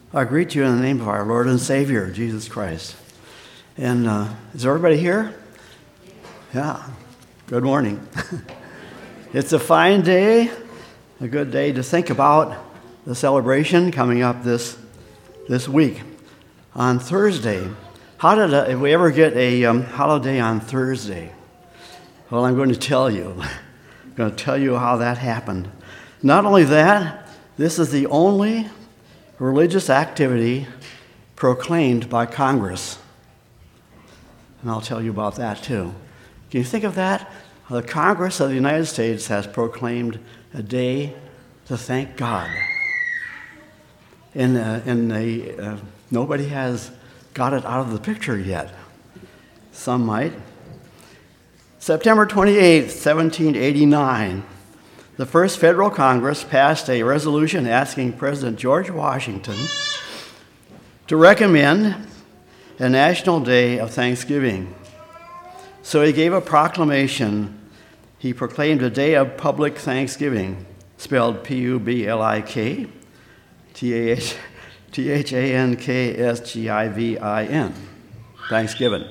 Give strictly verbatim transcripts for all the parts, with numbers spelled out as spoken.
I greet you in the name of our Lord and Savior, Jesus Christ. And uh, is everybody here? Yeah. Good morning. It's a fine day, a good day to think about the celebration coming up this this week. On Thursday, how did uh, if we ever get a um, holiday on Thursday? Well, I'm going to tell you. I'm going to tell you how that happened. Not only that, this is the only religious activity proclaimed by Congress. And I'll tell you about that too. Can you think of that? The Congress of the United States has proclaimed a day to thank God. And, uh, and they, uh, nobody has got it out of the picture yet. Some might. September twenty-eighth, seventeen eighty-nine, the first federal Congress passed a resolution asking President George Washington to recommend a national day of Thanksgiving. So he gave a proclamation. He proclaimed a day of public thanksgiving, spelled P U B L I K, T H A N K S G I V I N, Thanksgiving.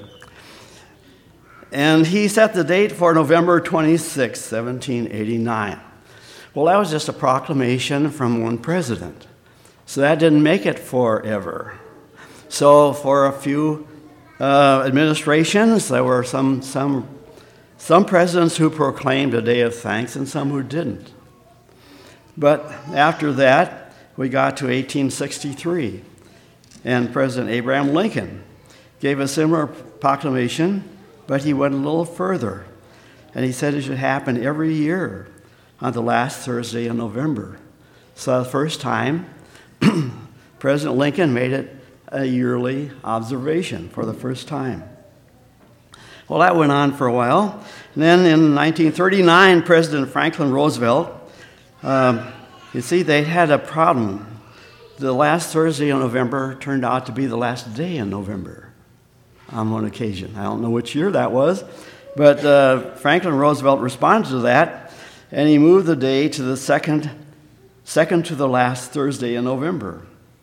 And he set the date for November twenty-sixth, seventeen eighty-nine. Well, that was just a proclamation from one president. So that didn't make it forever. So for a few uh, administrations, there were some, some, some presidents who proclaimed a day of thanks and some who didn't. But after that, we got to eighteen sixty-three, and President Abraham Lincoln gave a similar proclamation, but he went a little further, and he said it should happen every year on the last Thursday in November. So the first time, President Lincoln made it a yearly observation for the first time. Well, that went on for a while. And then in nineteen thirty-nine, President Franklin Roosevelt, um, you see, they had a problem. The last Thursday in November turned out to be the last day in November on one occasion. I don't know which year that was, but uh, Franklin Roosevelt responded to that, and he moved the day to the second, second to the last Thursday in November.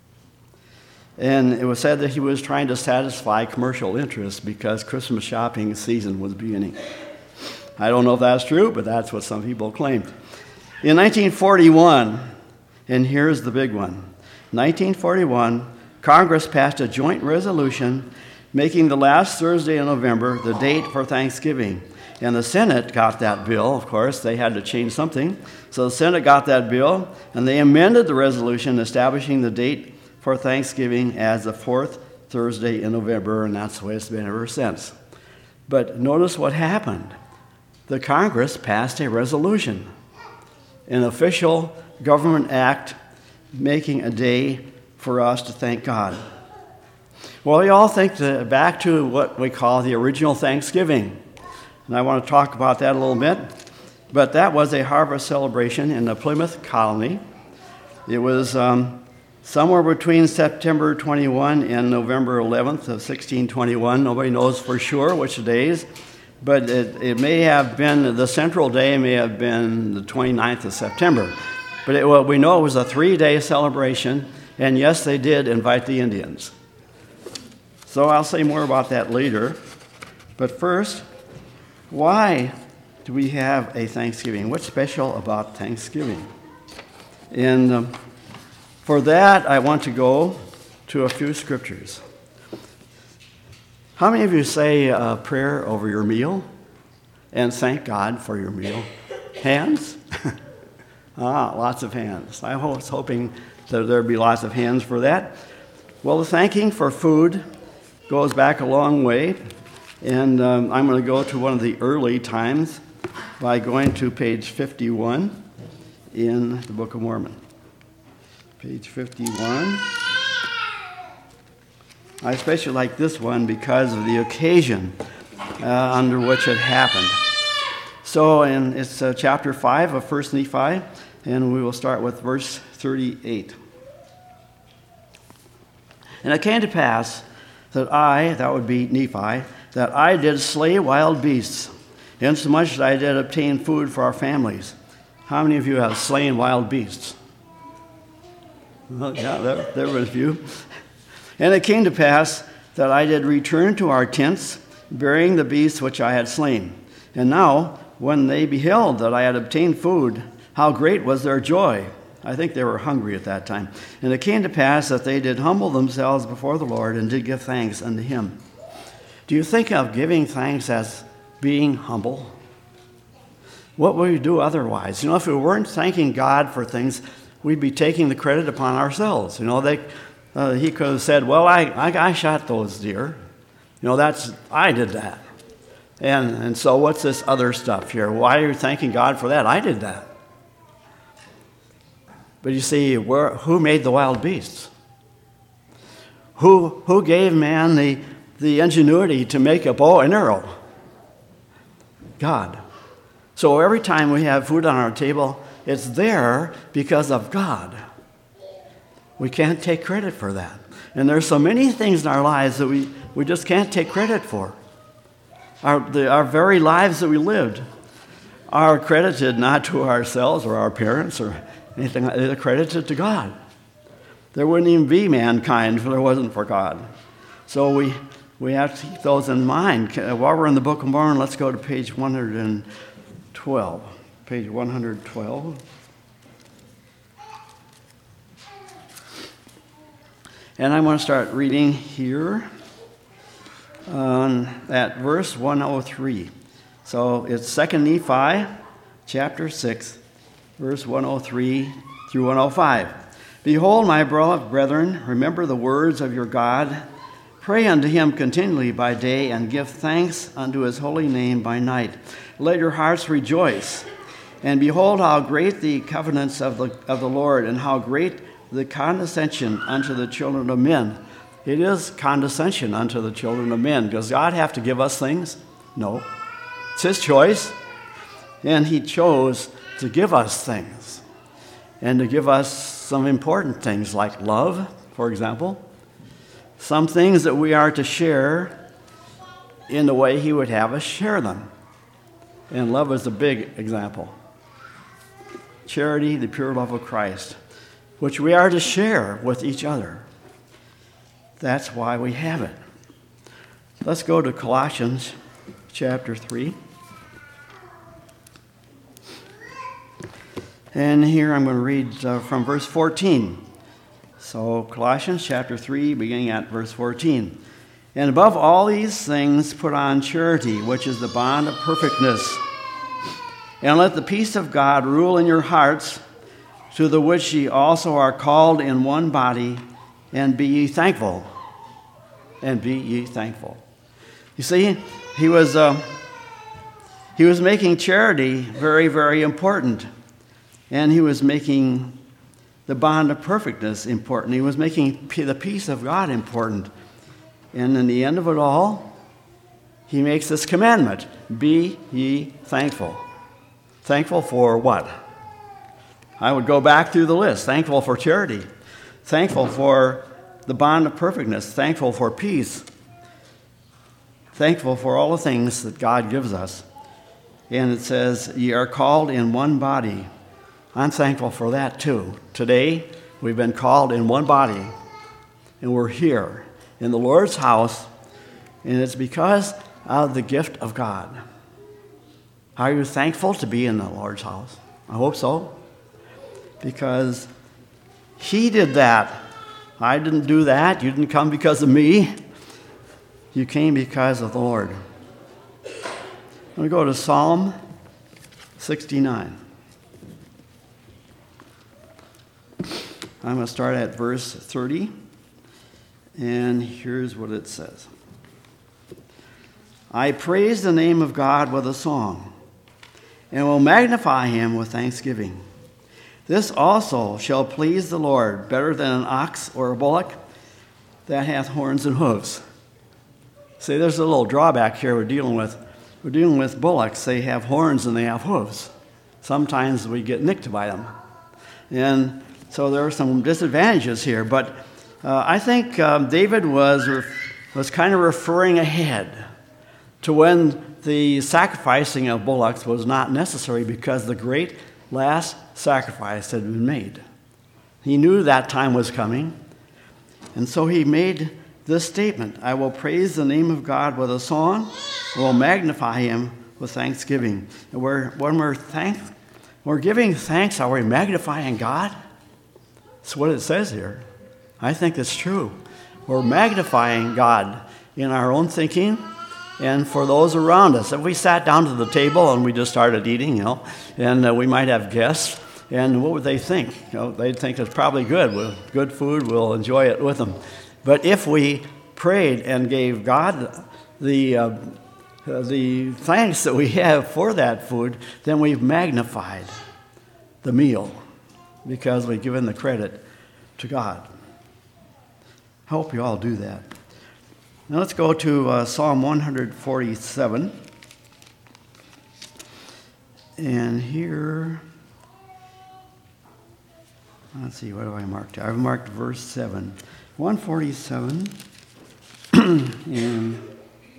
And it was said that he was trying to satisfy commercial interests because Christmas shopping season was beginning. I don't know if that's true, but that's what some people claimed. In nineteen forty-one, and here's the big one, nineteen forty-one, Congress passed a joint resolution making the last Thursday in November the date for Thanksgiving. And the Senate got that bill, of course. They had to change something. So the Senate got that bill, and they amended the resolution establishing the date for Thanksgiving as the fourth Thursday in November, and that's the way it's been ever since. But notice what happened. The Congress passed a resolution, an official government act making a day for us to thank God. Well, we all think to, back to what we call the original Thanksgiving. And I want to talk about that a little bit. But that was a harvest celebration in the Plymouth colony. It was um, somewhere between September twenty-first and November eleventh of sixteen twenty-one. Nobody knows for sure which days. But it, it may have been, the central day may have been the twenty-ninth of September. But it, well, we know it was a three-day celebration. And yes, they did invite the Indians. So I'll say more about that later. But first, why do we have a Thanksgiving? What's special about Thanksgiving? And um, for that, I want to go to a few scriptures. How many of you say a prayer over your meal and thank God for your meal? Hands? ah, lots of hands. I was hoping that there'd be lots of hands for that. Well, the thanking for food goes back a long way. And um, I'm going to go to one of the early times by going to page fifty-one in the Book of Mormon. Page fifty-one. I especially like this one because of the occasion uh, under which it happened. So in, it's uh, chapter five of First Nephi, and we will start with verse thirty-eight. And it came to pass that I, that would be Nephi, that I did slay wild beasts, insomuch that I did obtain food for our families. How many of you have slain wild beasts? Well, yeah, there, there was a few. And it came to pass that I did return to our tents, bearing the beasts which I had slain. And now, when they beheld that I had obtained food, how great was their joy! I think they were hungry at that time. And it came to pass that they did humble themselves before the Lord and did give thanks unto him. Do you think of giving thanks as being humble? What would we do otherwise? You know, if we weren't thanking God for things, we'd be taking the credit upon ourselves. You know, they, uh, he could have said, well, I, I, I shot those deer. You know, that's, I did that. And, and so what's this other stuff here? Why are you thanking God for that? I did that. But you see, where, who made the wild beasts? Who, who gave man the, the ingenuity to make a bow and arrow? God. So every time we have food on our table, it's there because of God. We can't take credit for that. And there's so many things in our lives that we, we just can't take credit for. Our, the, our very lives that we lived are credited not to ourselves or our parents or anything. They're credited to God. There wouldn't even be mankind if it wasn't for God. So we, we have to keep those in mind. While we're in the Book of Mormon, let's go to page one hundred twelve. Page one hundred twelve. And I'm going to start reading here on, at verse one oh three. So it's Second Nephi, chapter six, verse one oh three through one oh five. Behold, my beloved brethren, remember the words of your God. Pray unto him continually by day, and give thanks unto his holy name by night. Let your hearts rejoice. And behold how great the covenants of the, of the Lord, and how great the condescension unto the children of men. It is condescension unto the children of men. Does God have to give us things? No. It's his choice. And he chose to give us things. And to give us some important things like love, for example. Some things that we are to share in the way he would have us share them. And love is a big example. Charity, the pure love of Christ, which we are to share with each other. That's why we have it. Let's go to Colossians chapter three. And here I'm going to read uh, from verse fourteen. So Colossians chapter three, beginning at verse fourteen. And above all these things put on charity, which is the bond of perfectness. And let the peace of God rule in your hearts, to the which ye also are called in one body, and be ye thankful. And be ye thankful. You see, he was uh, he was making charity very, very important. And he was making the bond of perfectness important. He was making the peace of God important. And in the end of it all, he makes this commandment: be ye thankful. Thankful for what? I would go back through the list. Thankful for charity. Thankful for the bond of perfectness. Thankful for peace. Thankful for all the things that God gives us. And it says, ye are called in one body. I'm thankful for that too. Today, we've been called in one body. And we're here in the Lord's house. And it's because of the gift of God. Are you thankful to be in the Lord's house? I hope so. Because he did that. I didn't do that. You didn't come because of me. You came because of the Lord. Let me go to Psalm sixty-nine. I'm going to start at verse thirty. And here's what it says. I praise the name of God with a song, and will magnify him with thanksgiving. This also shall please the Lord better than an ox or a bullock that hath horns and hoofs. See, there's a little drawback here we're dealing with. We're dealing with bullocks. They have horns and they have hooves. Sometimes we get nicked by them. And so there are some disadvantages here. But uh, I think um, David was, ref- was kind of referring ahead to when the sacrificing of bullocks was not necessary because the great last sacrifice had been made. He knew that time was coming. And so he made this statement, I will praise the name of God with a song, I will magnify him with thanksgiving. And we're, when we're, thank, we're giving thanks, are we magnifying God? That's what it says here. I think it's true. We're magnifying God in our own thinking and for those around us. If we sat down to the table and we just started eating, you know, and uh, we might have guests, and what would they think? You know, they'd think it's probably good. Well, good food, we'll enjoy it with them. But if we prayed and gave God the, uh, the thanks that we have for that food, then we've magnified the meal because we've given the credit to God. I hope you all do that. Now let's go to uh, Psalm one forty-seven. And here, let's see, what have I marked? I've marked verse seven. one forty-seven, and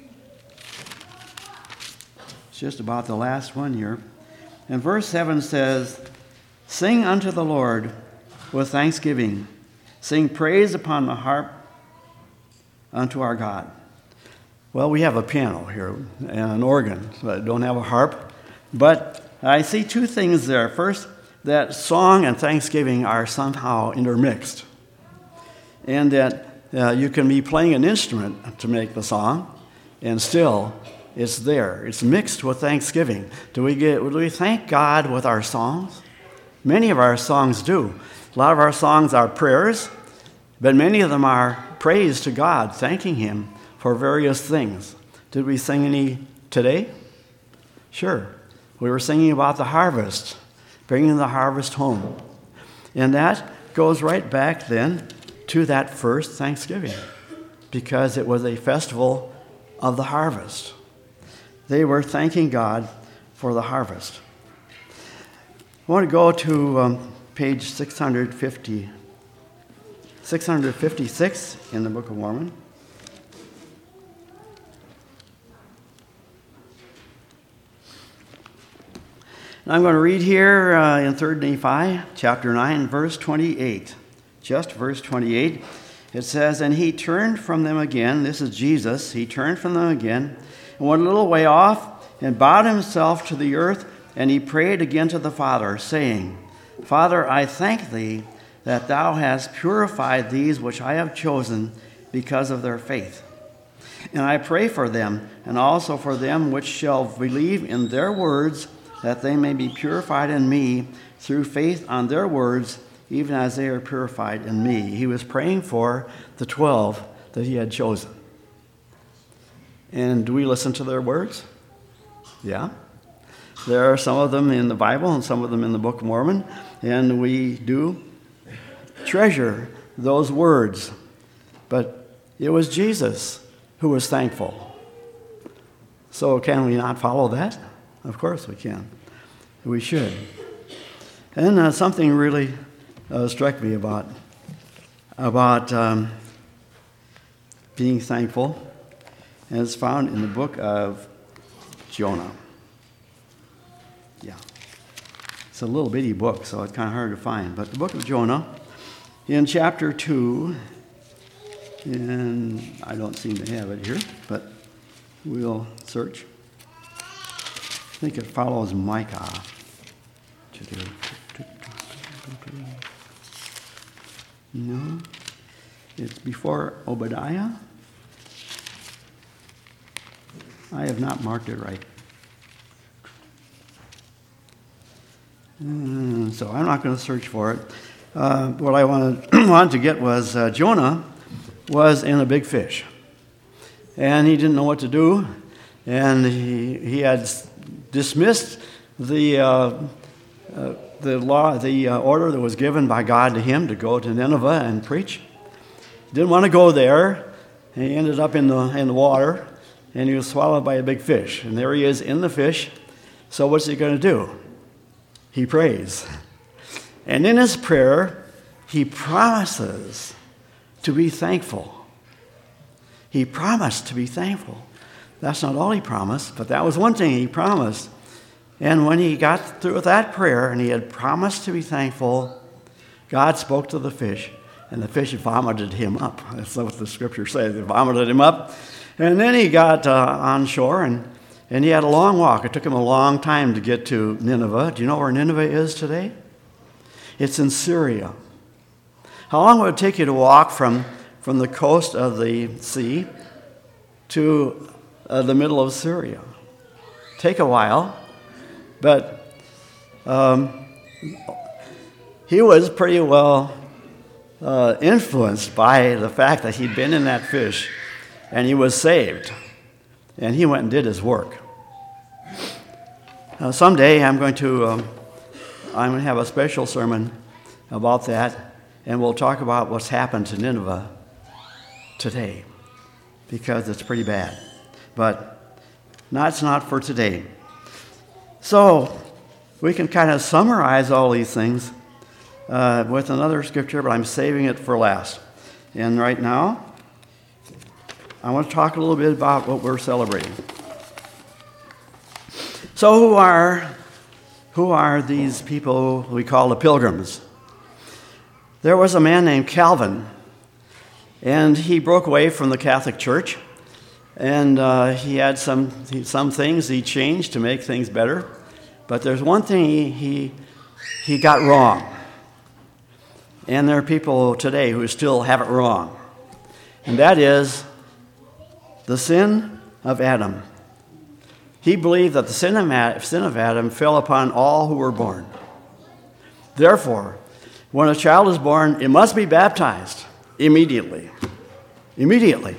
it's just about the last one here. And verse seven says, sing unto the Lord with thanksgiving. Sing praise upon the harp unto our God. Well, we have a piano here and an organ, so I don't have a harp. But I see two things there. First, that song and thanksgiving are somehow intermixed. And that uh, you can be playing an instrument to make the song, and still it's there. It's mixed with thanksgiving. Do we get? Do we thank God with our songs? Many of our songs do. A lot of our songs are prayers, but many of them are praise to God, thanking him for various things. Did we sing any today? Sure. We were singing about the harvest, bringing the harvest home. And that goes right back then to that first Thanksgiving, because it was a festival of the harvest. They were thanking God for the harvest. I want to go to um, page six fifty, six fifty-six in the Book of Mormon. And I'm going to read here uh, in Third Nephi, chapter nine, verse twenty-eight. Just verse twenty-eight. It says, and he turned from them again. This is Jesus. He turned from them again and went a little way off and bowed himself to the earth, and he prayed again to the Father, saying, Father, I thank thee that thou hast purified these which I have chosen because of their faith. And I pray for them, and also for them which shall believe in their words, that they may be purified in me through faith on their words, even as they are purified in me. He was praying for the twelve that he had chosen. And do we listen to their words? Yeah. There are some of them in the Bible and some of them in the Book of Mormon, and we do treasure those words. But it was Jesus who was thankful. So can we not follow that? Of course we can. We should. And uh, something really uh, struck me about, about um, being thankful, and it's found in the book of Jonah. Yeah. It's a little bitty book, so it's kind of hard to find. But the book of Jonah, in chapter two, and I don't seem to have it here, but we'll search. I think it follows Micah. No, it's before Obadiah. I have not marked it right. Mm, so I'm not going to search for it. Uh, what I wanted, wanted to get was uh, Jonah was in a big fish. And he didn't know what to do. And he, he had dismissed the uh, uh, the law, the uh, order that was given by God to him to go to Nineveh and preach. Didn't want to go there. And he ended up in the in the water, and he was swallowed by a big fish. And there he is in the fish. So what's he going to do? He prays. And in his prayer, he promises to be thankful. He promised to be thankful. That's not all he promised, but that was one thing he promised. And when he got through with that prayer and he had promised to be thankful, God spoke to the fish, and the fish vomited him up. That's what the scripture says. They vomited him up. And then he got uh, on shore, and, and he had a long walk. It took him a long time to get to Nineveh. Do you know where Nineveh is today? It's in Syria. How long would it take you to walk from, from the coast of the sea to uh, the middle of Syria? Take a while, but um, he was pretty well uh, influenced by the fact that he'd been in that fish and he was saved, and he went and did his work. Now, someday I'm going to um, I'm going to have a special sermon about that, and we'll talk about what's happened to Nineveh today, because it's pretty bad. But that's not for today. So we can kind of summarize all these things uh, with another scripture, but I'm saving it for last. And right now, I want to talk a little bit about what we're celebrating. So who are who are these people we call the Pilgrims? There was a man named Calvin, and he broke away from the Catholic Church, and uh, he had some some things he changed to make things better. But there's one thing he, he he got wrong, and there are people today who still have it wrong, and that is the sin of Adam. He believed that the sin of, Adam, sin of Adam fell upon all who were born. Therefore, when a child is born, it must be baptized immediately. Immediately.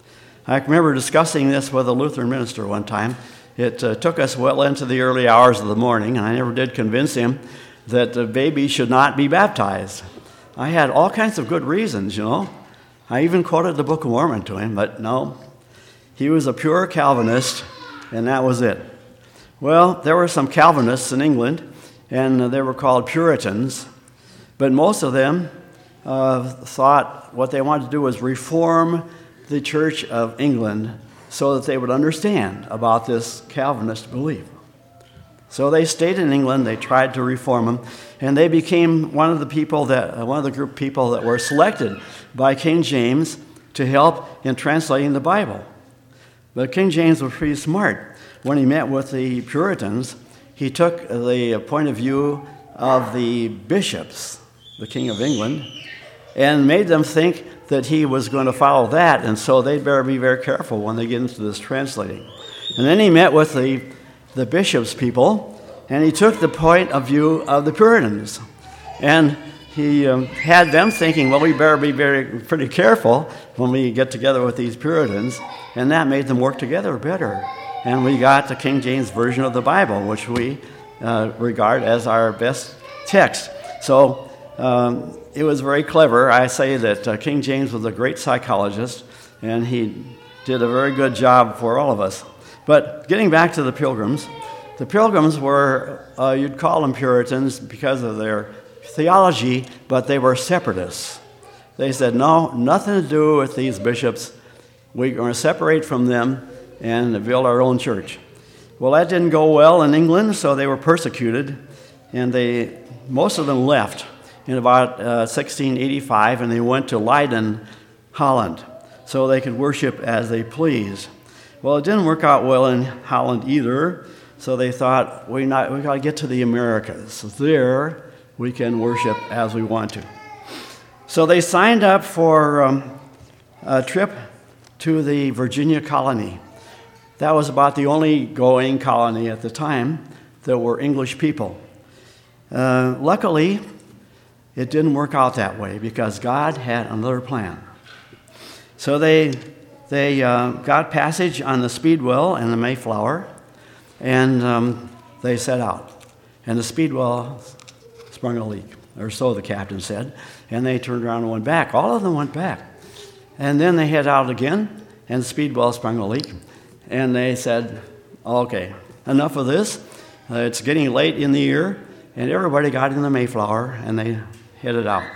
I remember discussing this with a Lutheran minister one time. It uh, took us well into the early hours of the morning, and I never did convince him that the baby should not be baptized. I had all kinds of good reasons, you know. I even quoted the Book of Mormon to him, but no. He was a pure Calvinist, and that was it. Well, there were some Calvinists in England, and they were called Puritans, but most of them uh, thought what they wanted to do was reform the Church of England so that they would understand about this Calvinist belief. So they stayed in England, they tried to reform them, and they became one of the people that, uh, one of the group of people that were selected by King James to help in translating the Bible. But King James was pretty smart. When he met with the Puritans, he took the point of view of the bishops, the King of England, and made them think that he was going to follow that, and so they'd better be very careful when they get into this translating. And then he met with the, the bishops' people, and he took the point of view of the Puritans. And he um, had them thinking, well, we better be very pretty careful when we get together with these Puritans, and that made them work together better. And we got the King James Version of the Bible, which we uh, regard as our best text. So um, it was very clever. I say that uh, King James was a great psychologist, and he did a very good job for all of us. But getting back to the Pilgrims, the Pilgrims were, uh, you'd call them Puritans because of their theology, but they were separatists. They said, no, nothing to do with these bishops. We're going to separate from them and build our own church. Well, that didn't go well in England, so they were persecuted, and they most of them left in about uh, sixteen eighty-five, and they went to Leiden, Holland, so they could worship as they pleased. Well, it didn't work out well in Holland either, so they thought, we not we got to get to the Americas. There, we can worship as we want to. So they signed up for um, a trip to the Virginia colony. That was about the only going colony at the time that were English people. Uh, luckily, it didn't work out that way because God had another plan. So they they uh, got passage on the Speedwell and the Mayflower, and um, they set out. And the Speedwell sprung a leak, or so the captain said, and they turned around and went back. All of them went back. And then they head out again, and the Speedwell sprung a leak, and they said, okay, enough of this. Uh, it's getting late in the year, and everybody got in the Mayflower, and they headed out.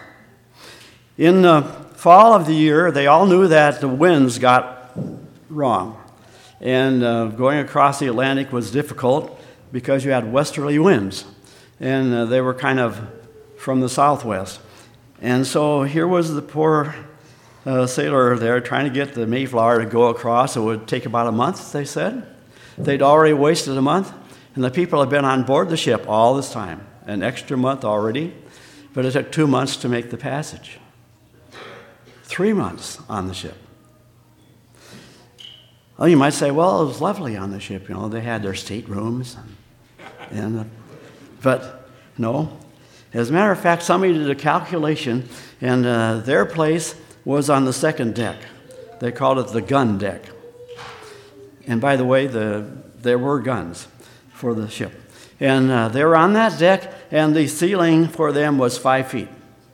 In the fall of the year, they all knew that the winds got wrong, and uh, going across the Atlantic was difficult because you had westerly winds, and uh, they were kind of from the southwest. And so here was the poor uh, sailor there trying to get the Mayflower to go across. It would take about a month, they said. They'd already wasted a month, and the people had been on board the ship all this time, an extra month already, but it took two months to make the passage. Three months on the ship. Well, you might say, well, it was lovely on the ship. You know, they had their staterooms, and, and uh, but no. As a matter of fact, somebody did a calculation, and uh, their place was on the second deck. They called it the gun deck. And by the way, the, there were guns for the ship. And uh, they were on that deck, and the ceiling for them was five feet.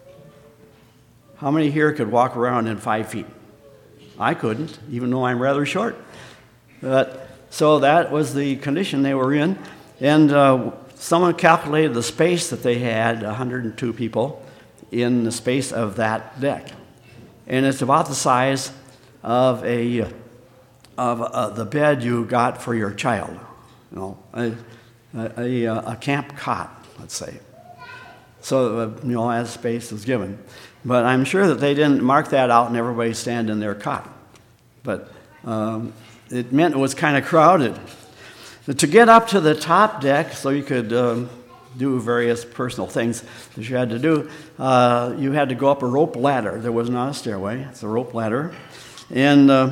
How many here could walk around in five feet? I couldn't, even though I'm rather short. But, so that was the condition they were in. And uh, someone calculated the space that they had, one hundred two people, in the space of that deck. And it's about the size of a of uh, the bed you got for your child, you know, a, a, a, a camp cot, let's say. So, uh, you know, as space is given. But I'm sure that they didn't mark that out and everybody stand in their cot. But um, it meant it was kind of crowded. But to get up to the top deck, so you could um, do various personal things that you had to do, uh, you had to go up a rope ladder. There was not a stairway, it's a rope ladder. And uh,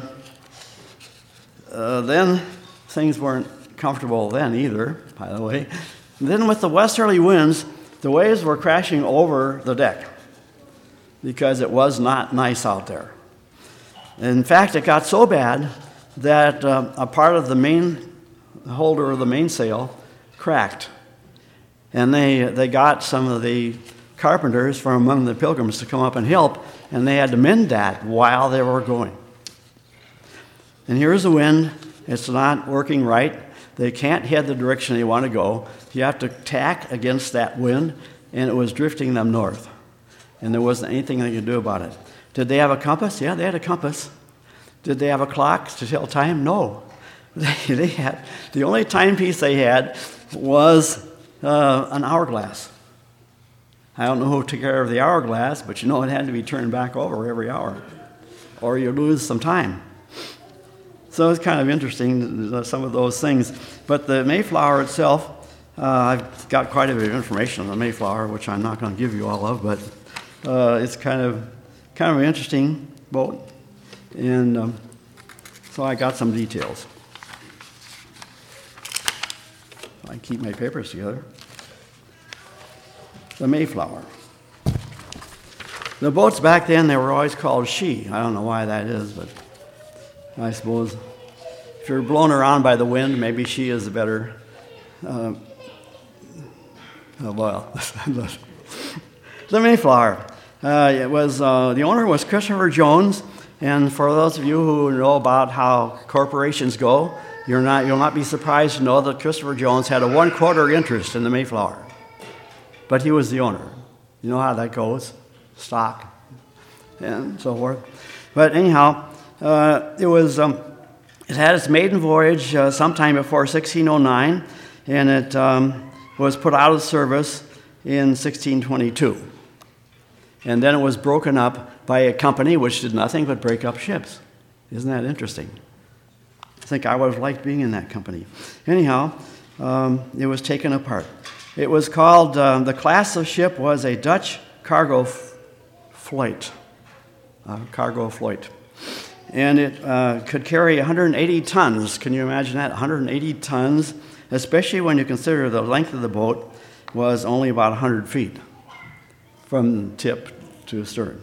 uh, then things weren't comfortable then either, by the way. And then with the westerly winds, the waves were crashing over the deck because it was not nice out there. In fact, it got so bad that uh, a part of the main holder of the mainsail cracked. And they, they got some of the carpenters from among the Pilgrims to come up and help, and they had to mend that while they were going. And here's the wind. It's not working right. They can't head the direction they want to go. You have to tack against that wind, and it was drifting them north. And there wasn't anything they could do about it. Did they have a compass? Yeah, they had a compass. Did they have a clock to tell time? No. They, they had, the only timepiece they had was uh, an hourglass. I don't know who took care of the hourglass, but you know it had to be turned back over every hour, or you lose some time. So it's kind of interesting, some of those things. But the Mayflower itself, uh, I've got quite a bit of information on the Mayflower, which I'm not going to give you all of, but uh, it's kind of kind of an interesting boat. And um, so I got some details. I keep my papers together. The Mayflower. The boats back then, they were always called she. I don't know why that is, but I suppose if you're blown around by the wind, maybe she is a better, uh, uh, well, the Mayflower. Uh, it was, uh, the owner was Christopher Jones, and for those of you who know about how corporations go, you're not, you'll not be surprised to know that Christopher Jones had a one-quarter interest in the Mayflower. But he was the owner. You know how that goes, stock and so forth. But anyhow, uh, it was um, it had its maiden voyage uh, sometime before sixteen oh nine, and it um, was put out of service in sixteen twenty-two. And then it was broken up by a company which did nothing but break up ships. Isn't that interesting? I think I would have liked being in that company. Anyhow, um, it was taken apart. It was called, uh, the class of ship was a Dutch cargo f- fleet, uh, cargo fleet. And it uh, could carry one hundred eighty tons. Can you imagine that? one hundred eighty tons, especially when you consider the length of the boat was only about one hundred feet from tip to stern.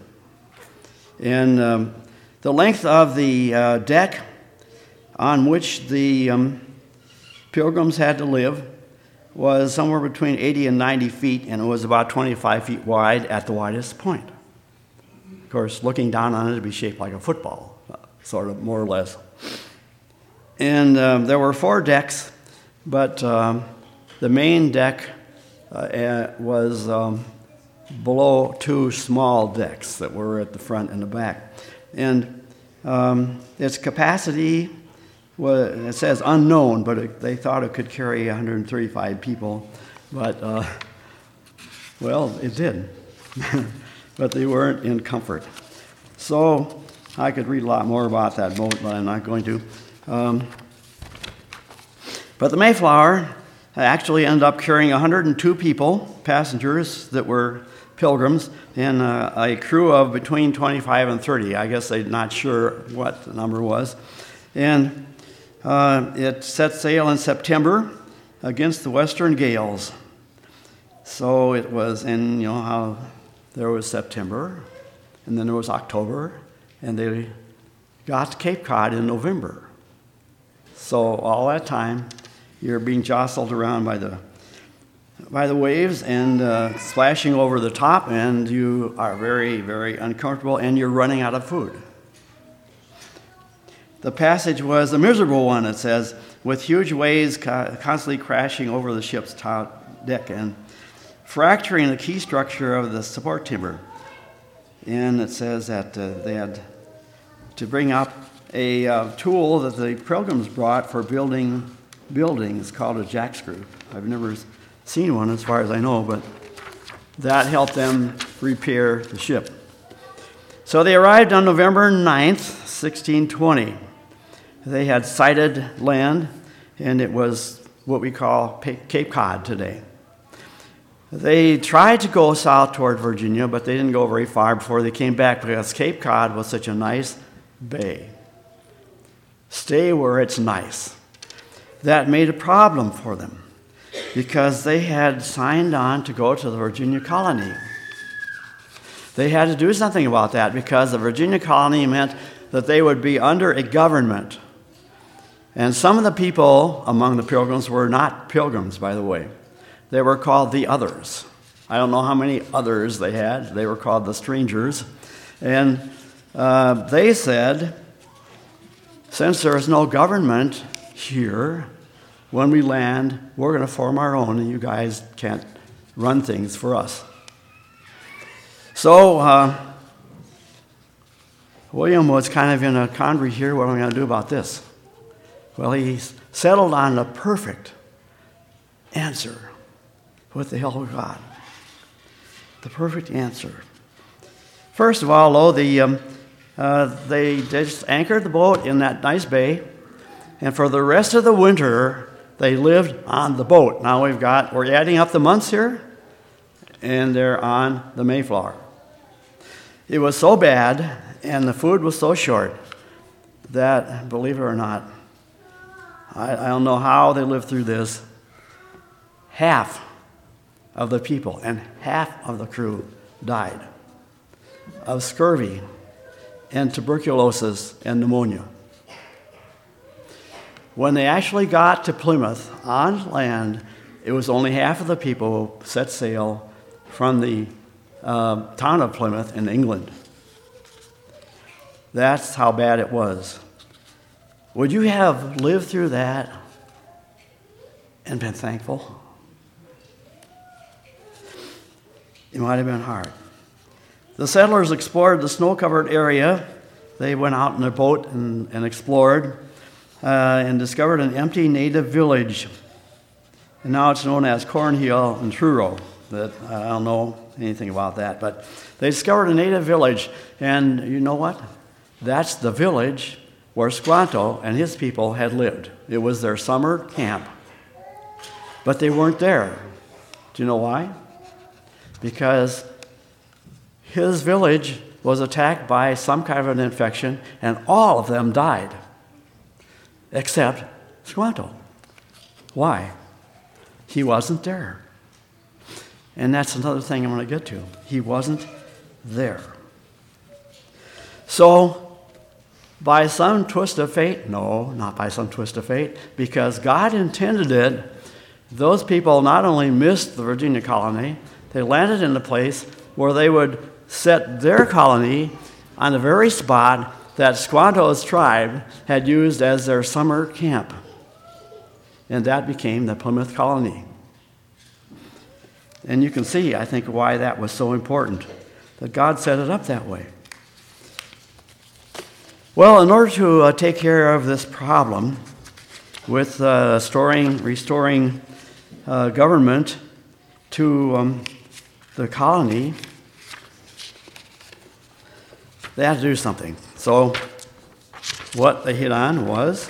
And um, the length of the uh, deck on which the um, Pilgrims had to live was somewhere between eighty and ninety feet, and it was about twenty-five feet wide at the widest point. Of course, looking down on it, it'd be shaped like a football, sort of, more or less. And um, there were four decks, but um, the main deck uh, was um, below two small decks that were at the front and the back. And um, its capacity, well, it says unknown, but it, they thought it could carry one hundred thirty-five people. But, uh, well, it did. but they weren't in comfort. So I could read a lot more about that boat, but I'm not going to. Um, but the Mayflower actually ended up carrying one hundred two people, passengers that were pilgrims, and uh, a crew of between twenty-five and thirty. I guess they're not sure what the number was. And uh, it set sail in September against the western gales. So it was in, you know, how there was September, and then there was October, and they got to Cape Cod in November. So all that time, you're being jostled around by the by the waves and uh, splashing over the top, and you are very, very uncomfortable, and you're running out of food. The passage was a miserable one, it says, with huge waves co- constantly crashing over the ship's top deck and fracturing the key structure of the support timber. And it says that uh, they had to bring up a uh, tool that the pilgrims brought for building buildings called a jack screw. I've never seen one as far as I know, but that helped them repair the ship. So they arrived on November ninth, sixteen twenty. They had sighted land, and it was what we call Cape Cod today. They tried to go south toward Virginia, but they didn't go very far before they came back because Cape Cod was such a nice bay. Stay where it's nice. That made a problem for them because they had signed on to go to the Virginia colony. They had to do something about that because the Virginia colony meant that they would be under a government. And some of the people among the pilgrims were not pilgrims, by the way. They were called the others. I don't know how many others they had. They were called the strangers. And uh, they said, since there is no government here, when we land, we're going to form our own, and you guys can't run things for us. So uh, William was kind of in a quandary here. What am I going to do about this? Well, he settled on the perfect answer with the help of God. The perfect answer. First of all, though, the, um, uh, they just anchored the boat in that nice bay, and for the rest of the winter, they lived on the boat. Now we've got, we're adding up the months here, and they're on the Mayflower. It was so bad, and the food was so short, that, believe it or not, I, I don't know how they lived through this. Half of the people and half of the crew died of scurvy and tuberculosis and pneumonia. When they actually got to Plymouth on land, it was only half of the people who set sail from the uh, town of Plymouth in England. That's how bad it was. Would you have lived through that and been thankful? It might have been hard. The settlers explored the snow-covered area. They went out in a boat and, and explored uh, and discovered an empty native village. And now it's known as Cornhill and Truro. That, I don't know anything about that, but they discovered a native village. And you know what? That's the village where Squanto and his people had lived. It was their summer camp. But they weren't there. Do you know why? Because his village was attacked by some kind of an infection, and all of them died, except Squanto. Why? He wasn't there. And that's another thing I'm going to get to. He wasn't there. So, by some twist of fate, no, not by some twist of fate, because God intended it, those people not only missed the Virginia colony, they landed in a place where they would set their colony on the very spot that Squanto's tribe had used as their summer camp. And that became the Plymouth colony. And you can see, I think, why that was so important, that God set it up that way. Well, in order to uh, take care of this problem with uh, storing, restoring uh, government to um, the colony, they had to do something. So what they hit on was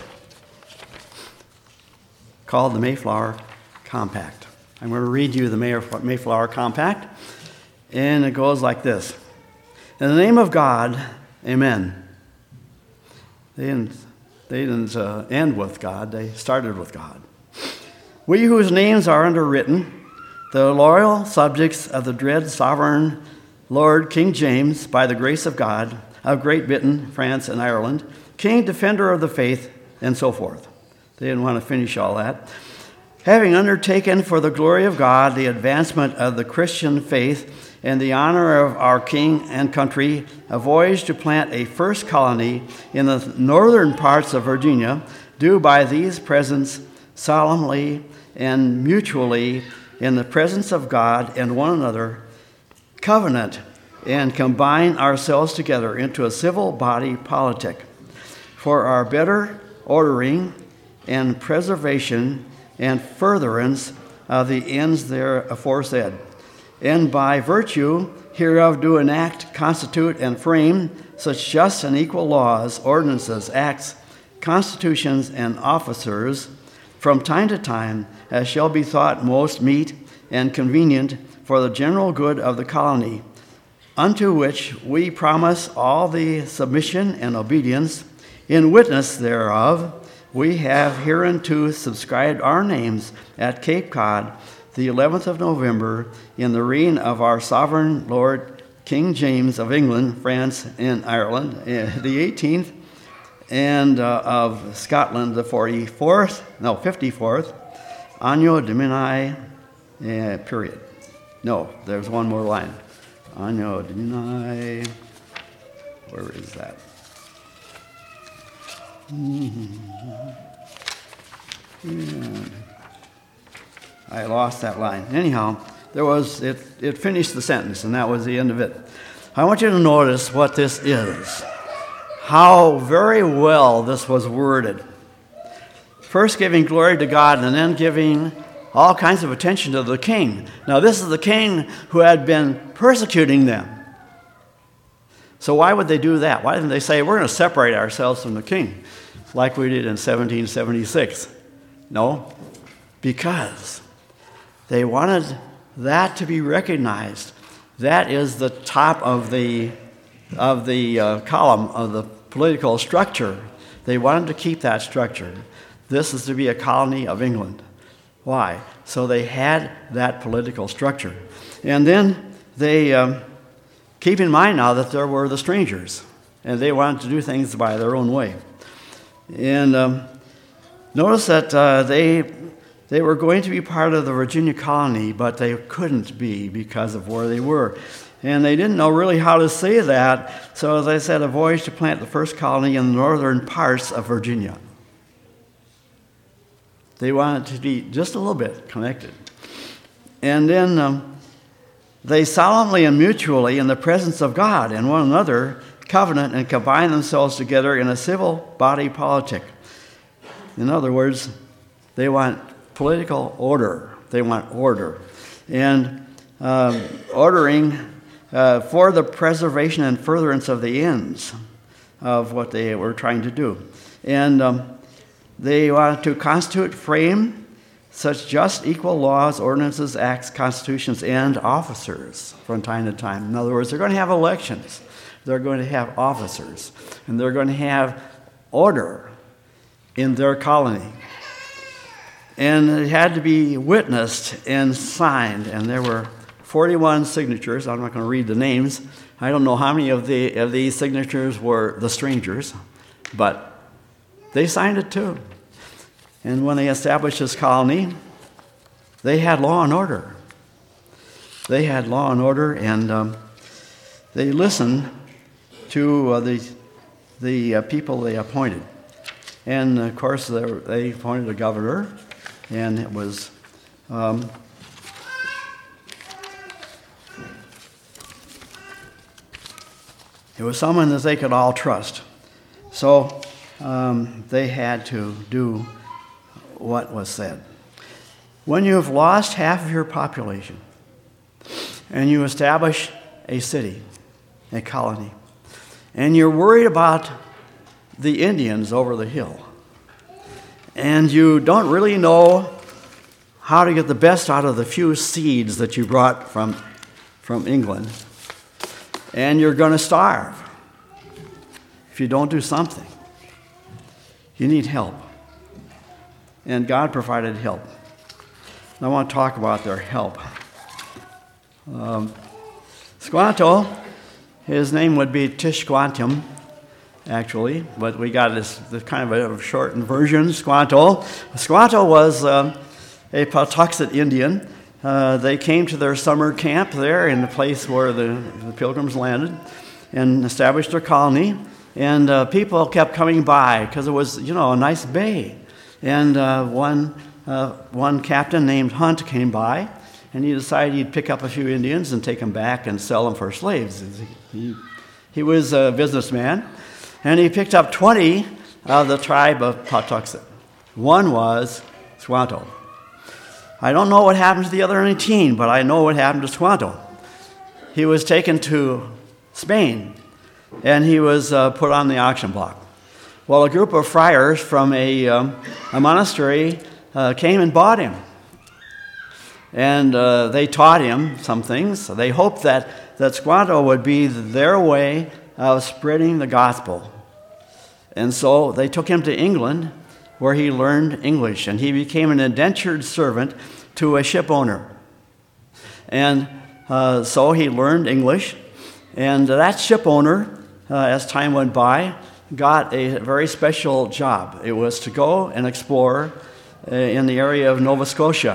called the Mayflower Compact. I'm going to read you the Mayflower Compact, and it goes like this. In the name of God, amen. They didn't, they didn't uh, end with God, they started with God. We whose names are underwritten, the loyal subjects of the dread sovereign Lord King James, by the grace of God, of Great Britain, France, and Ireland, King, defender of the faith, and so forth. They didn't want to finish all that. Having undertaken for the glory of God the advancement of the Christian faith and the honor of our king and country, a voyage to plant a first colony in the northern parts of Virginia, do by these presents solemnly and mutually in the presence of God and one another, covenant and combine ourselves together into a civil body politic for our better ordering and preservation and furtherance of the ends there aforesaid, and by virtue hereof do enact, constitute, and frame such just and equal laws, ordinances, acts, constitutions, and officers from time to time as shall be thought most meet and convenient for the general good of the colony, unto which we promise all the submission and obedience. In witness thereof, we have hereunto subscribed our names at Cape Cod, the eleventh of November, in the reign of our sovereign Lord King James of England, France, and Ireland, the eighteenth, and uh, of Scotland, the forty-fourth, no, fifty-fourth, Anno Domini, uh, period. No, there's one more line. Anno Domini, where is that? Mm-hmm. Yeah. I lost that line. Anyhow, there was it, it finished the sentence, and that was the end of it. I want you to notice what this is, how very well this was worded. First giving glory to God, and then giving all kinds of attention to the king. Now, this is the king who had been persecuting them. So why would they do that? Why didn't they say, we're going to separate ourselves from the king, like we did in seventeen seventy-six? No, because they wanted that to be recognized. That is the top of the, of the uh, column of the political structure. They wanted to keep that structure. This is to be a colony of England. Why? So they had that political structure. And then they, um, keep in mind now that there were the strangers, and they wanted to do things by their own way. And um, notice that uh, they, they were going to be part of the Virginia colony, but they couldn't be because of where they were. And they didn't know really how to say that, so as I said, a voyage to plant the first colony in the northern parts of Virginia. They wanted to be just a little bit connected. And then um, they solemnly and mutually, in the presence of God and one another, covenant and combine themselves together in a civil body politic. In other words, they want political order. They want order. And um, ordering uh, for the preservation and furtherance of the ends of what they were trying to do. And um, they wanted to constitute, frame such just, equal laws, ordinances, acts, constitutions, and officers from time to time. In other words, they're going to have elections. They're going to have officers. And they're going to have order in their colony. And it had to be witnessed and signed. And there were forty-one signatures. I'm not going to read the names. I don't know how many of, the, of these signatures were the strangers, but they signed it too. And when they established this colony, they had law and order. They had law and order, and um, they listened to uh, the, the uh, people they appointed. And, of course, they appointed a governor, and it was um, it was someone that they could all trust. So um, they had to do what was said. When you have lost half of your population and you establish a city, a colony, and you're worried about the Indians over the hill, and you don't really know how to get the best out of the few seeds that you brought from, from England, and you're going to starve if you don't do something. You need help. And God provided help. And I want to talk about their help. Um, Squanto, his name would be Tishquantum, actually, but we got this, this kind of a shortened version, Squanto. Squanto was um, a Patuxet Indian. Uh, they came to their summer camp there in the place where the, the Pilgrims landed and established their colony. And uh, people kept coming by because it was, you know, a nice bay. And uh, one uh, one captain named Hunt came by, and he decided he'd pick up a few Indians and take them back and sell them for slaves. He, he was a businessman, and he picked up twenty of the tribe of Patuxet. One was Squanto. I don't know what happened to the other nineteen, but I know what happened to Squanto. He was taken to Spain, and he was uh, put on the auction block. Well, a group of friars from a, um, a monastery uh, came and bought him. And uh, they taught him some things. They hoped that, that Squanto would be their way of spreading the gospel. And so they took him to England, where he learned English, and he became an indentured servant to a ship owner. And uh, so he learned English, and that ship owner, Uh, as time went by, got a very special job. It was to go and explore uh, in the area of Nova Scotia.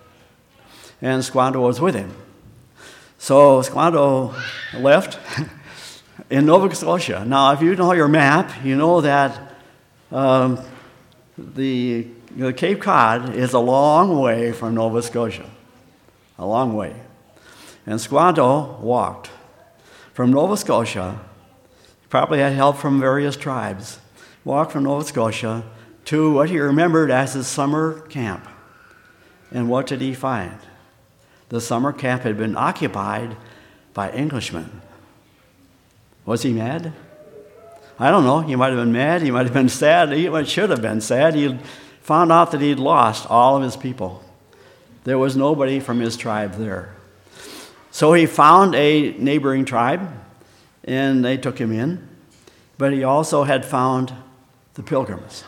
And Squanto was with him. So Squanto left in Nova Scotia. Now, if you know your map, you know that um, the, the Cape Cod is a long way from Nova Scotia. A long way. And Squanto walked from Nova Scotia. Probably had help from various tribes. Walked from Nova Scotia to what he remembered as his summer camp. And what did he find? The summer camp had been occupied by Englishmen. Was he mad? I don't know. He might have been mad. He might have been sad. He should have been sad. He found out that he'd lost all of his people. There was nobody from his tribe there. So he found a neighboring tribe, and they took him in, but he also had found the Pilgrims.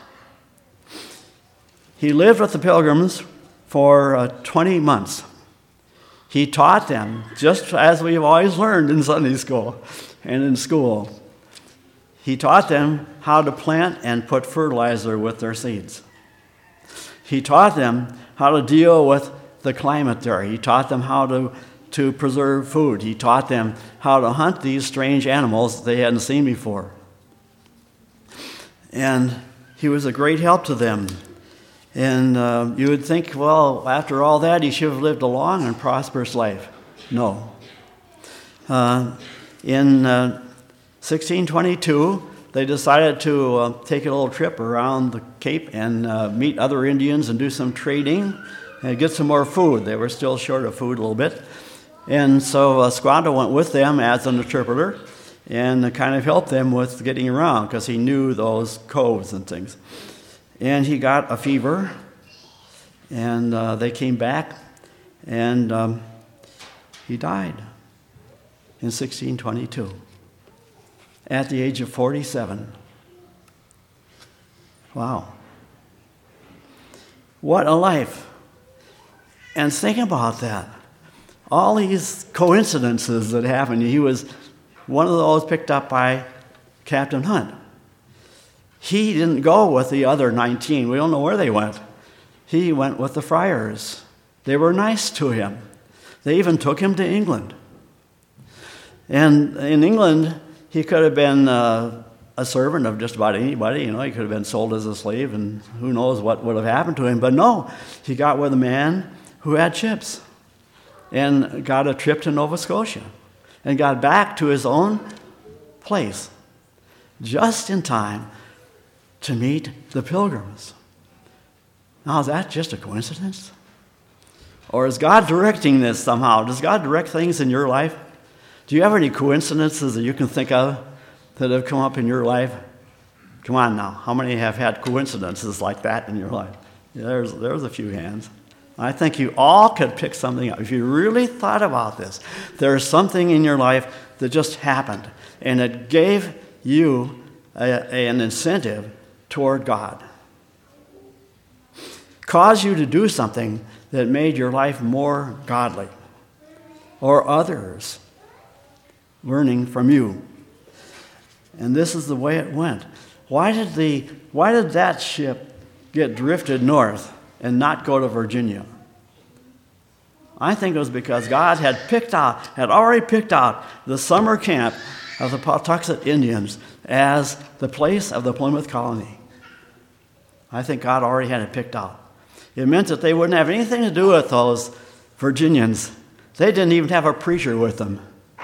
He lived with the Pilgrims for uh, twenty months. He taught them, just as we've always learned in Sunday school and in school. He taught them how to plant and put fertilizer with their seeds. He taught them how to deal with the climate there. He taught them how to to preserve food. He taught them how to hunt these strange animals they hadn't seen before. And he was a great help to them. And uh, you would think, well, after all that, he should have lived a long and prosperous life. No. Uh, in uh, sixteen twenty-two, they decided to uh, take a little trip around the Cape and uh, meet other Indians and do some trading and get some more food. They were still short of food a little bit. And so uh, Squanto went with them as an interpreter and kind of helped them with getting around because he knew those coves and things. And he got a fever, and uh, they came back, and um, he died in sixteen twenty-two at the age of forty-seven. Wow. What a life. And think about that. All these coincidences that happened. He was one of those picked up by Captain Hunt. He didn't go with the other nineteen. We don't know where they went. He went with the friars. They were nice to him. They even took him to England. And in England, he could have been uh, a servant of just about anybody. You know, he could have been sold as a slave, and who knows what would have happened to him. But no, he got with a man who had ships, and got a trip to Nova Scotia, and got back to his own place just in time to meet the Pilgrims. Now, is that just a coincidence? Or is God directing this somehow? Does God direct things in your life? Do you have any coincidences that you can think of that have come up in your life? Come on now. How many have had coincidences like that in your life? Yeah, there's, there's a few hands. I think you all could pick something up. If you really thought about this, there's something in your life that just happened, and it gave you a, a, an incentive toward God. Caused you to do something that made your life more godly, or others learning from you. And this is the way it went. Why did the why did that ship get drifted north and not go to Virginia? I think it was because God had picked out, had already picked out the summer camp of the Pawtuxet Indians as the place of the Plymouth colony. I think God already had it picked out. It meant that they wouldn't have anything to do with those Virginians. They didn't even have a preacher with them.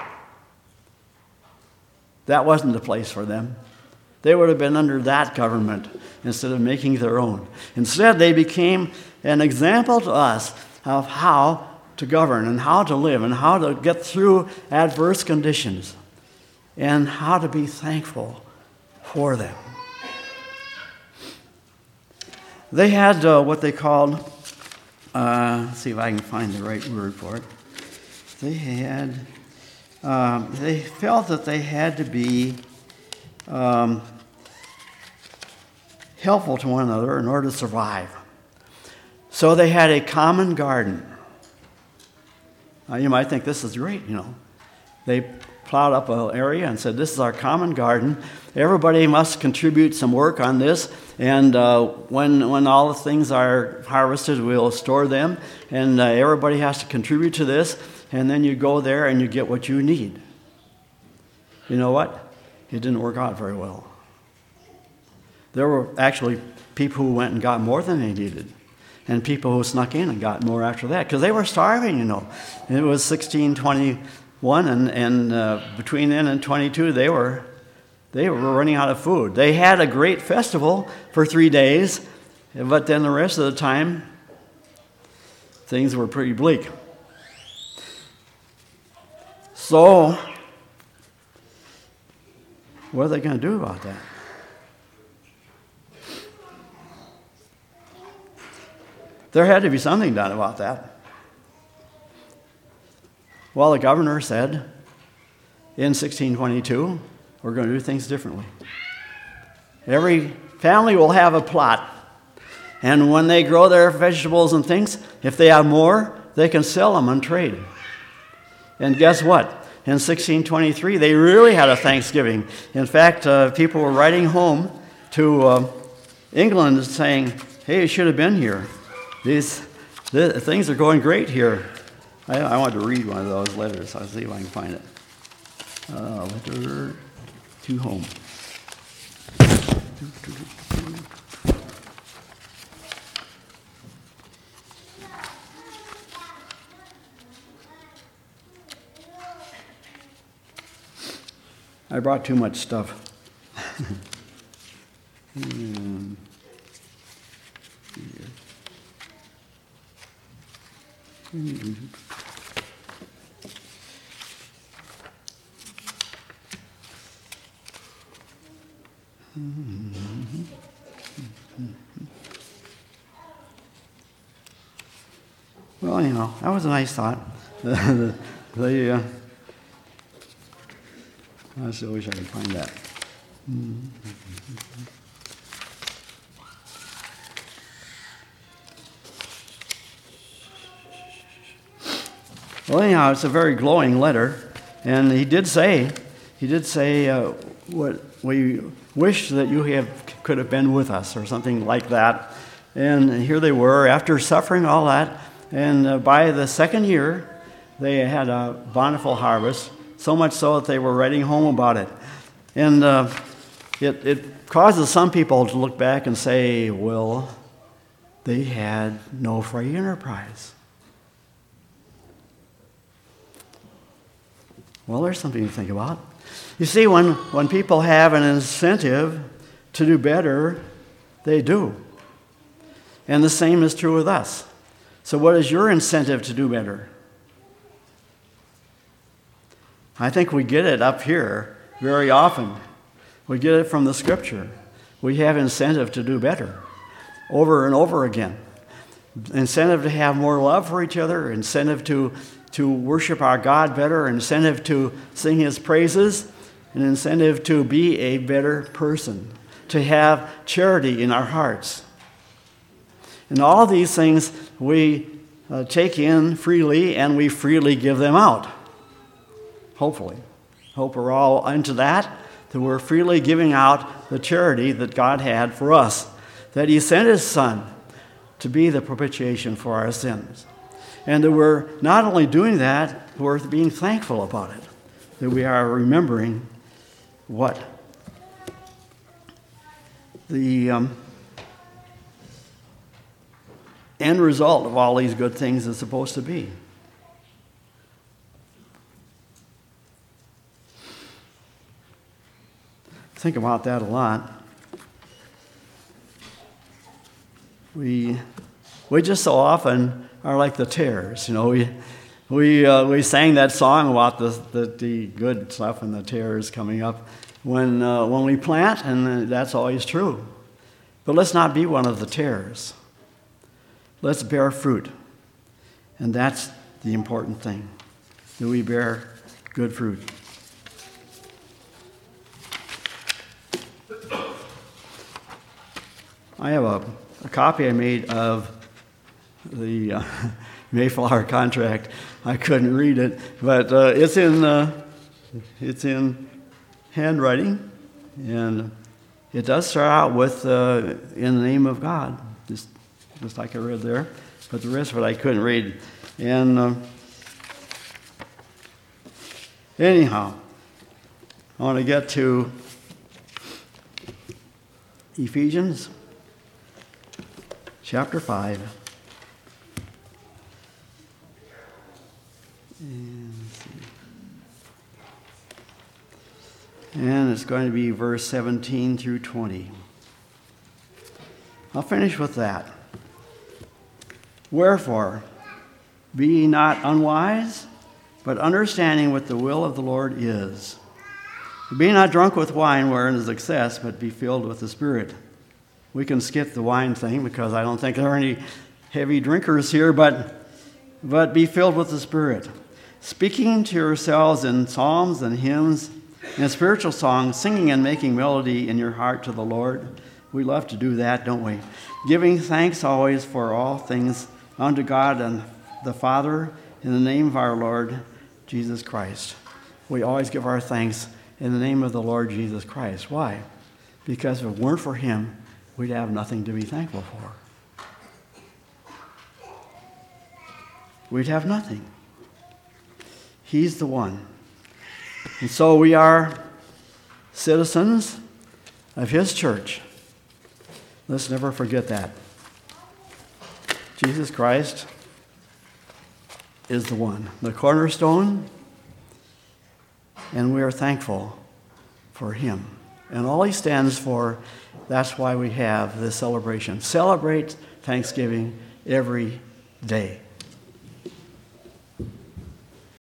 That wasn't the place for them. They would have been under that government instead of making their own. Instead, they became an example to us of how to govern and how to live and how to get through adverse conditions and how to be thankful for them. They had uh, what they called, uh, let's see if I can find the right word for it. They had, um, they felt that they had to be um, helpful to one another in order to survive. So they had a common garden. Now you might think this is great, you know. They plowed up an area and said, this is our common garden. Everybody must contribute some work on this, and uh, when when all the things are harvested, we'll store them, and uh, everybody has to contribute to this, and then you go there and you get what you need. You know what? It didn't work out very well. There were actually people who went and got more than they needed, and people who snuck in and got more after that, because they were starving, you know. And it was sixteen twenty-one, and, and uh, between then and twenty-two, they were they were running out of food. They had a great festival for three days, but then the rest of the time, things were pretty bleak. So, what are they going to do about that? There had to be something done about that. Well, the governor said in sixteen twenty-two, we're going to do things differently. Every family will have a plot, and when they grow their vegetables and things, if they have more, they can sell them and trade. And guess what? In sixteen twenty-three, they really had a Thanksgiving. In fact, uh, people were writing home to uh, England saying, hey, you should have been here. These the, things are going great here. I, I want to read one of those letters. I'll see if I can find it. Uh, letter to home. I brought too much stuff. hmm. Here. Well, you know, that was a nice thought. the, the, uh, I still wish I could find that. Well, anyhow, it's a very glowing letter, and he did say, he did say, uh, what we wish that you have could have been with us, or something like that. And here they were, after suffering all that, and uh, by the second year, they had a bountiful harvest, so much so that they were writing home about it. And uh, it, it causes some people to look back and say, well, they had no free enterprise. Well, there's something to think about. You see, when, when people have an incentive to do better, they do. And the same is true with us. So what is your incentive to do better? I think we get it up here very often. We get it from the Scripture. We have incentive to do better over and over again. Incentive to have more love for each other, incentive to, to worship our God better, incentive to sing His praises, an incentive to be a better person, to have charity in our hearts. And all these things we uh, take in freely, and we freely give them out. Hopefully. Hope we're all into that, that we're freely giving out the charity that God had for us, that He sent His Son to be the propitiation for our sins. And that we're not only doing that, we're being thankful about it, that we are remembering what the um, end result of all these good things is supposed to be. Think about that a lot. We we just so often are like the tares, you know. We we uh, we sang that song about the, the the good stuff and the tares coming up when uh, when we plant, and that's always true. But let's not be one of the tares. Let's bear fruit, and that's the important thing, that we bear good fruit. I have a, a copy I made of the uh, Mayflower contract. I couldn't read it, but uh, it's in uh, it's in handwriting, and it does start out with uh, "in the name of God," just just like I read there. But the rest of it I couldn't read. And uh, anyhow, I want to get to Ephesians chapter five. And, and it's going to be verse seventeen through twenty. I'll finish with that. Wherefore, be ye not unwise, but understanding what the will of the Lord is. Be not drunk with wine wherein is excess, but be filled with the Spirit. We can skip the wine thing because I don't think there are any heavy drinkers here, but, but be filled with the Spirit. Speaking to yourselves in psalms and hymns and spiritual songs, singing and making melody in your heart to the Lord. We love to do that, don't we? Giving thanks always for all things unto God and the Father in the name of our Lord Jesus Christ. We always give our thanks in the name of the Lord Jesus Christ. Why? Because if it weren't for Him, we'd have nothing to be thankful for. We'd have nothing. He's the one. And so we are citizens of His church. Let's never forget that. Jesus Christ is the one, the cornerstone, and we are thankful for Him. And all He stands for, that's why we have this celebration. Celebrate Thanksgiving every day.